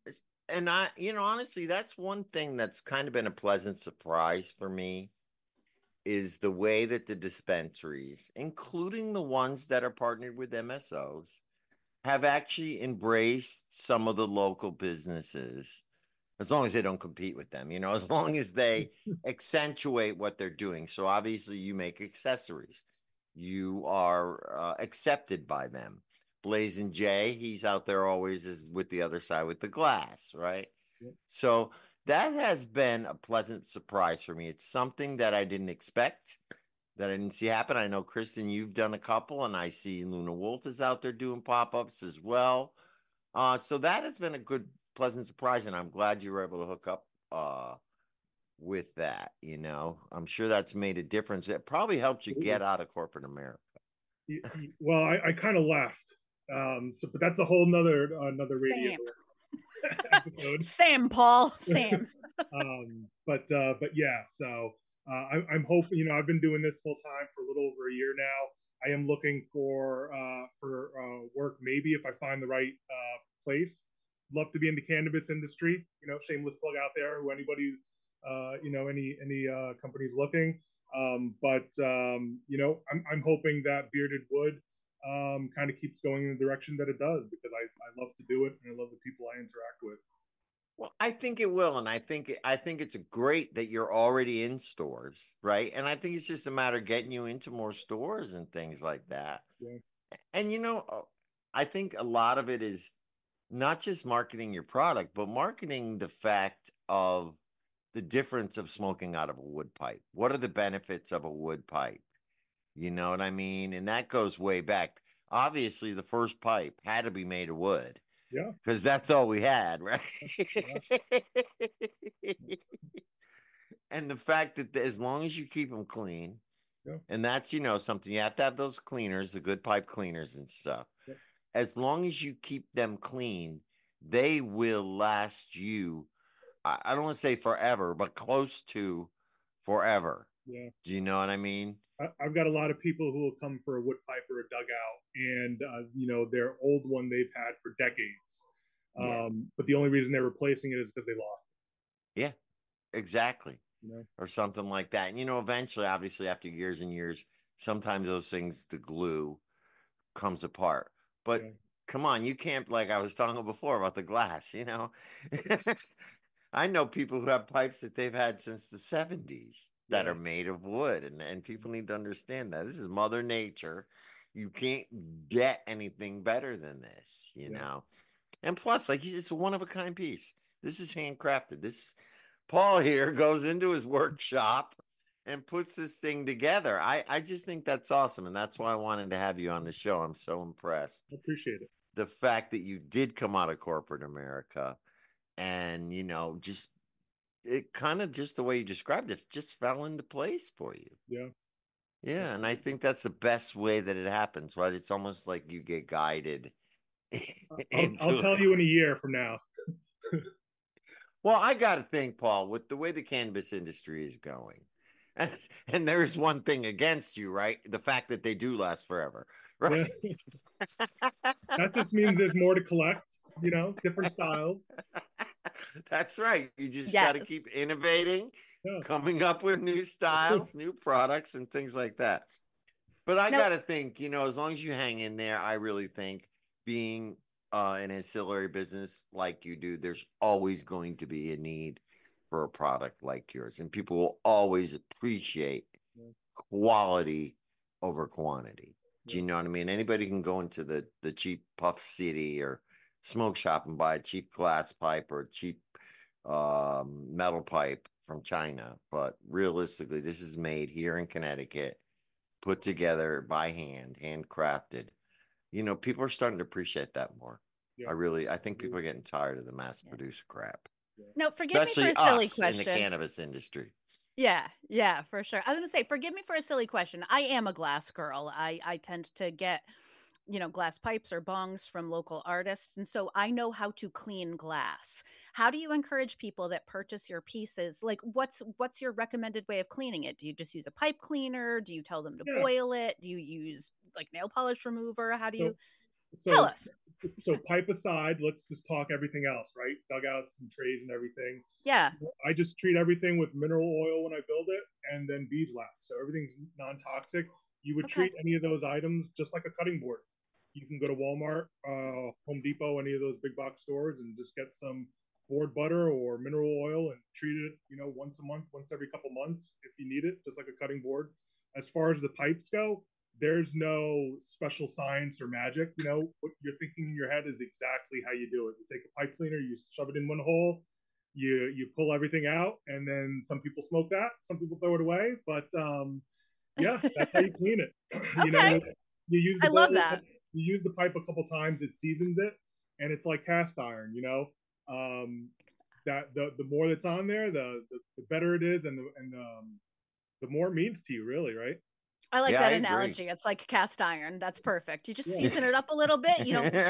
And honestly, that's one thing that's kind of been a pleasant surprise for me is the way that the dispensaries, including the ones that are partnered with MSOs, have actually embraced some of the local businesses, as long as they don't compete with them, as long as they accentuate what they're doing. So obviously, you make accessories, you are accepted by them. Blazing J, he's out there always is with the other side with the glass, right? Yep. So that has been a pleasant surprise for me. It's something that I didn't expect, that I didn't see happen. I know, Kristen, you've done a couple, and I see Luna Wolf is out there doing pop-ups as well. So that has been a good, pleasant surprise, and I'm glad you were able to hook up with that. I'm sure that's made a difference. It probably helped you get out of corporate America. Well, I kind of left. But that's a whole another radio episode. Same, Paul. Same. But yeah. So I'm hoping. I've been doing this full time for a little over a year now. I am looking for work. Maybe if I find the right place. Love to be in the cannabis industry. Shameless plug out there. Who anybody, any companies looking. I'm hoping that Bearded Wood kind of keeps going in the direction that it does, because I love to do it and I love the people I interact with. Well, I think it will, and I think it's great that you're already in stores, right? And I think it's just a matter of getting you into more stores and things like that. Yeah. And I think a lot of it is not just marketing your product, but marketing the fact of the difference of smoking out of a wood pipe. What are the benefits of a wood pipe? You know what I mean? And that goes way back. Obviously, the first pipe had to be made of wood. Yeah. Because that's all we had, right? Yeah. And the fact that as long as you keep them clean, yeah. And that's, something you have to have those cleaners, the good pipe cleaners and stuff. Yeah. As long as you keep them clean, they will last you. I don't want to say forever, but close to forever. Yeah. Do you know what I mean? I've got a lot of people who will come for a wood pipe or a dugout, and their old one they've had for decades. But the only reason they're replacing it is because they lost it. Yeah, exactly. Yeah. Or something like that. And eventually, obviously, after years and years, sometimes those things, the glue comes apart. But come on, you can't, like I was talking before about the glass, I know people who have pipes that they've had since the 70s that are made of wood, and people need to understand that. This is Mother Nature. You can't get anything better than this, you know? And plus, like, it's a one-of-a-kind piece. This is handcrafted. Paul here goes into his workshop and puts this thing together. I just think that's awesome, and that's why I wanted to have you on the show. I'm so impressed. I appreciate it. The fact that you did come out of corporate America and, just it kind of just the way you described it just fell into place for you. Yeah. Yeah, and I think that's the best way that it happens, right? It's almost like you get guided. I'll tell you in a year from now. Well, I got to think, Paul, with the way the cannabis industry is going, and there's one thing against you, right? The fact that they do last forever, right? Yeah. That just means there's more to collect, different styles. That's right. You just got to keep innovating, coming up with new styles, new products, and things like that. But I got to think, as long as you hang in there, I really think being an ancillary business like you do, there's always going to be a need for a product like yours. And people will always appreciate quality over quantity. Do you know what I mean? Anybody can go into the cheap Puff City or smoke shop and buy a cheap glass pipe or a cheap metal pipe from China. But realistically, this is made here in Connecticut, put together by hand, handcrafted. People are starting to appreciate that more. Yeah. I think people are getting tired of the mass produced crap. No, forgive me for a silly question. In the cannabis industry. Yeah, for sure. I was going to say, forgive me for a silly question. I am a glass girl. I tend to get, glass pipes or bongs from local artists. And so I know how to clean glass. How do you encourage people that purchase your pieces? Like, what's your recommended way of cleaning it? Do you just use a pipe cleaner? Do you tell them to boil it? Do you use like nail polish remover? How do you? Tell So us. so pipe aside, let's just talk everything else, right? Dugouts and trays and everything. Yeah. I just treat everything with mineral oil when I build it, and then beeswax. So everything's non-toxic. You would Okay. treat any of those items just like a cutting board. You can go to Walmart, Home Depot, any of those big box stores, and just get some board butter or mineral oil and treat it, once a month, once every couple months if you need it, just like a cutting board. As far as the pipes go, there's no special science or magic. What you're thinking in your head is exactly how you do it. You take a pipe cleaner, you shove it in one hole, you pull everything out, and then some people smoke that, some people throw it away, but yeah, that's how you clean it. Okay. You use I the bowl, love that. you use the pipe a couple times, it seasons it, and it's like cast iron. That the more that's on there, the better it is, and the more it means to you, really, right? I like Yeah, I that agree. analogy. It's like cast iron. That's perfect. You just Yeah. season it up a little bit. You know,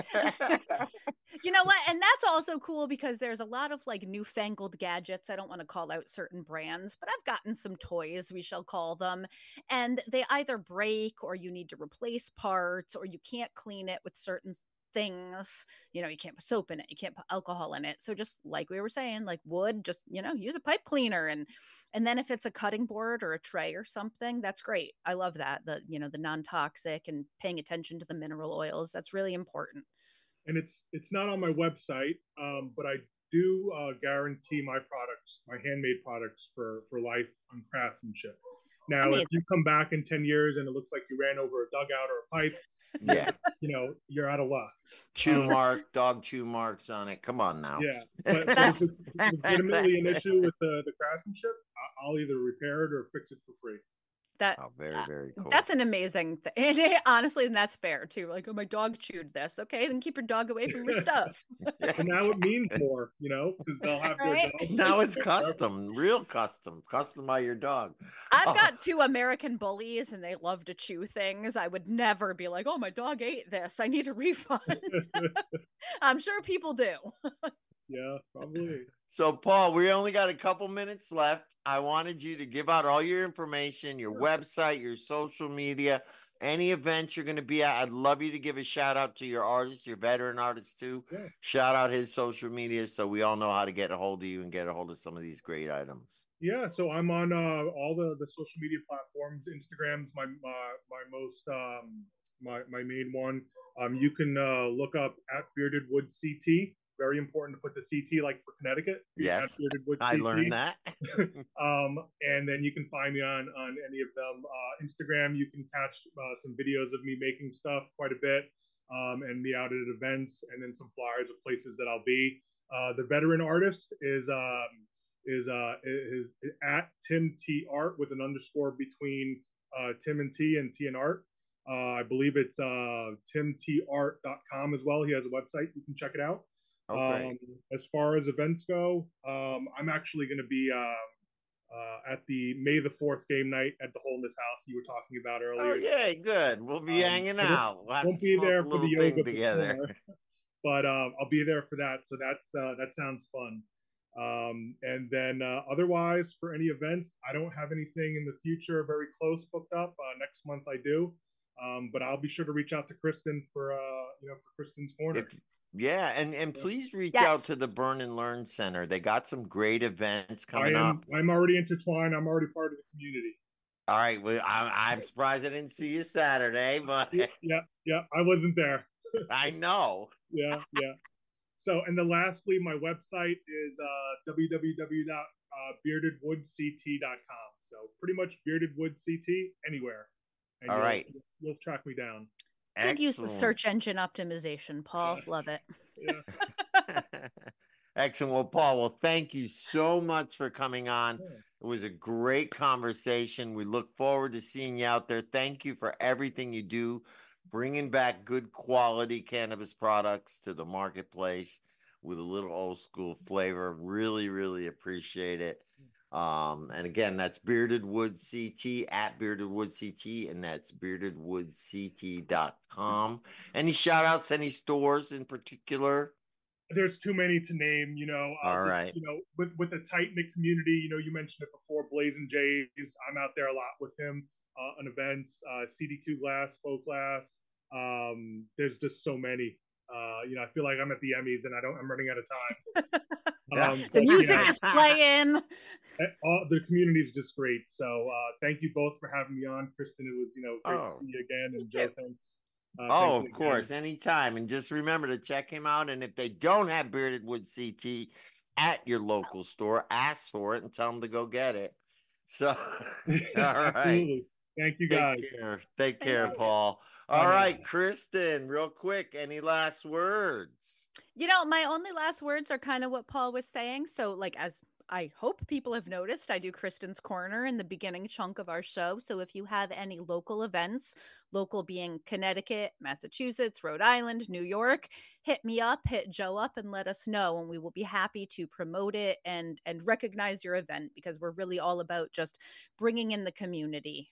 you know what? And that's also cool because there's a lot of like newfangled gadgets. I don't want to call out certain brands, but I've gotten some toys, we shall call them, and they either break or you need to replace parts or you can't clean it with certain things. You can't put soap in it, you can't put alcohol in it. So just like we were saying, like wood, just use a pipe cleaner, and then if it's a cutting board or a tray or something, that's great. I love that. The non-toxic and paying attention to the mineral oils. That's really important. And it's not on my website, but I do guarantee my products, my handmade products, for life on craftsmanship. Now, if Amazing. you come back in 10 years and it looks like you ran over a dugout or a pipe, Yeah. you're out of luck. Chew mark, dog chew marks on it. Come on now. Yeah, but if it's legitimately an issue with the craftsmanship, I'll either repair it or fix it for free. That Oh, very, very cool. That's an amazing thing. And honestly, and that's fair too. Like, oh, my dog chewed this. Okay, then keep your dog away from your stuff. And now it means more, because they'll have their Right? dog. Now it's custom, real custom by your dog. I've got two American bullies and they love to chew things. I would never be like, oh, my dog ate this, I need a refund. I'm sure people do. Yeah, probably. So, Paul, we only got a couple minutes left. I wanted you to give out all your information, your website, your social media, any events you're going to be at. I'd love you to give a shout out to your artist, your veteran artist too. Yeah. Shout out his social media so we all know how to get a hold of you and get a hold of some of these great items. Yeah, so I'm on all the social media platforms. Instagram's my most my main one. You can look up at Bearded Wood CT. Very important to put the CT like for Connecticut. Yes, Bearded Wood I CT. learned that. And then you can find me on any of them. Instagram, you can catch some videos of me making stuff quite a bit, and me out at events, and then some flyers of places that I'll be. The veteran artist is at Tim T Art with an underscore between Tim and T and Art. I believe it's timtart.com as well. He has a website. You can check it out. Okay. As far as events go, I'm actually going to be at the May the 4th game night at the Hole in This House you were talking about earlier. Oh, yeah, good. We'll be hanging out. We'll won't be there for the yoga together. But I'll be there for that. So that sounds fun. And then otherwise, for any events, I don't have anything in the future very close booked up. Next month I do, but I'll be sure to reach out to Kristen for Kristen's Corner. Yeah, and please reach out to the Burn and Learn Center. They got some great events coming up. I'm already intertwined. I'm already part of the community. All right. Well, I'm surprised I didn't see you Saturday, but yeah, I wasn't there. I know. Yeah. So, and then lastly, my website is www.beardedwoodct.com. So pretty much Bearded Wood CT anywhere. And all right. You'll track me down. Good use of search engine optimization, Paul. Love it. Yeah. Excellent. Well, Paul, thank you so much for coming on. Yeah. It was a great conversation. We look forward to seeing you out there. Thank you for everything you do, bringing back good quality cannabis products to the marketplace with a little old school flavor. Really, really appreciate it. And again, that's Bearded Wood CT at Bearded Wood CT, and that's beardedwoodct.com. Any shout outs, any stores in particular? There's too many to name, All right. With the tight knit community, you mentioned it before, Blazing Jays. I'm out there a lot with him on events, CDQ Glass, Folk Glass, There's just so many. I feel like I'm at the Emmys and I'm running out of time. The music is playing. The community is just great. So thank you both for having me on. Kristen, it was great to see you again. And Joe, thanks. Of course, anytime. And just remember to check him out. And if they don't have Bearded Woods CT at your local store, ask for it and tell them to go get it. So, all right. Absolutely. Thank you, guys. Take care, Paul. All right, Kristen, real quick, any last words? My only last words are kind of what Paul was saying. So, like, as I hope people have noticed, I do Kristen's Corner in the beginning chunk of our show. So if you have any local events, local being Connecticut, Massachusetts, Rhode Island, New York, hit me up, hit Joe up, and let us know. And we will be happy to promote it and recognize your event, because we're really all about just bringing in the community.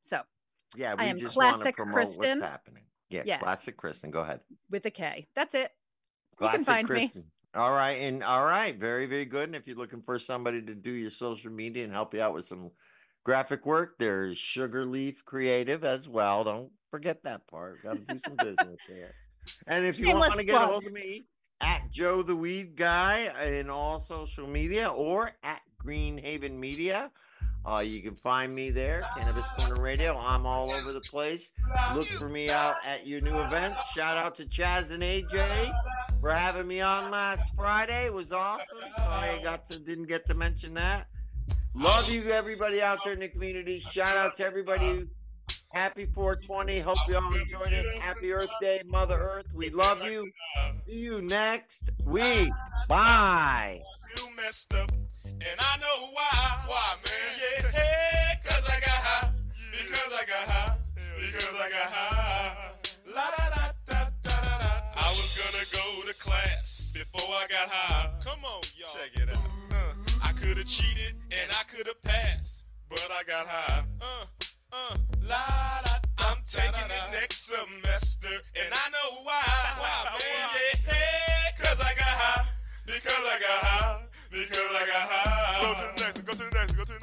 Yeah, I am just Classic want to Kristen. What's happening. Yeah, Classic Kristen. Go ahead. With a K. That's it. Classic you can find Kristen. me. All right. Very, very good. And if you're looking for somebody to do your social media and help you out with some graphic work, there's Sugar Leaf Creative as well. Don't forget that part. Got to do some business there. And if you want to get a hold of me, at Joe the Weed Guy in all social media, or at Greenhaven Media. You can find me there, Cannabis Corner Radio. I'm all over the place. Look for me out at your new events. Shout out to Chaz and AJ for having me on last Friday. It was awesome. Sorry I didn't get to mention that. Love you, everybody out there in the community. Shout out to everybody. Happy 420. Hope you all enjoyed it. Happy Earth Day, Mother Earth. We love you. See you next week. Bye. You messed up, and I know why. Why, man? Yeah, cause I got high. Because I got high. Because I got high. La da da da da da da. I was gonna go to class before I got high. Come on, y'all. Check it out. I could have cheated and I could have passed, but I got high. La da. I'm taking it next semester, and I know why. Why, man? Yeah, cause I got high. Because I got high. Because I got high. Go to the next one.